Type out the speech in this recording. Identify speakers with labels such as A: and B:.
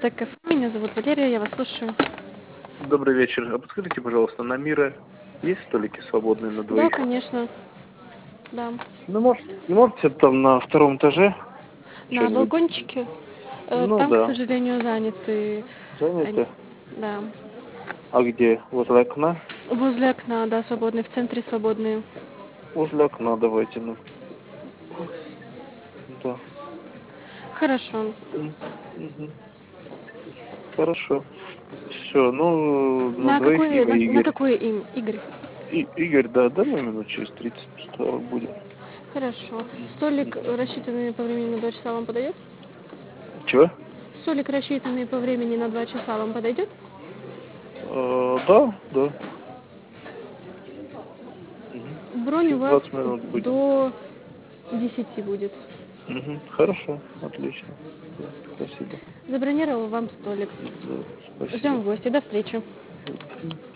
A: Стек Кафе. Меня зовут Валерия, я вас слушаю.
B: Добрый вечер. А подскажите, пожалуйста, на Мира есть столики свободные на
A: Да,
B: двоих?
A: конечно. Да.
B: Ну, может, не можете там на втором этаже
A: На
B: что-нибудь?
A: балкончике.
B: Ну
A: Там, к
B: да,
A: сожалению, заняты.
B: занято.
A: Да.
B: А где? Возле окна?
A: Возле окна, да, свободные. В центре свободные.
B: Возле окна давайте, ну. Да.
A: Хорошо.
B: Мгм. Хорошо. Все, ну, на
A: На
B: двоих
A: какое,
B: имя
A: на
B: Игорь.
A: какое имя? Игорь.
B: Игорь, да, да, мы минут через 30-40 будем.
A: Хорошо. Столик,
B: Мгм.
A: рассчитанный по времени на 2 часа, вам подойдет?
B: Чего?
A: Столик, рассчитанный по времени на 2 часа, вам подойдет?
B: Да, да. Мгм.
A: Бронь у
B: Через
A: вас
B: 20 минут будем.
A: до 10 будет.
B: Хорошо, отлично. Да, спасибо.
A: Забронировал вам столик.
B: Да,
A: Ждем
B: спасибо.
A: в гости. До встречи.
B: Мгм.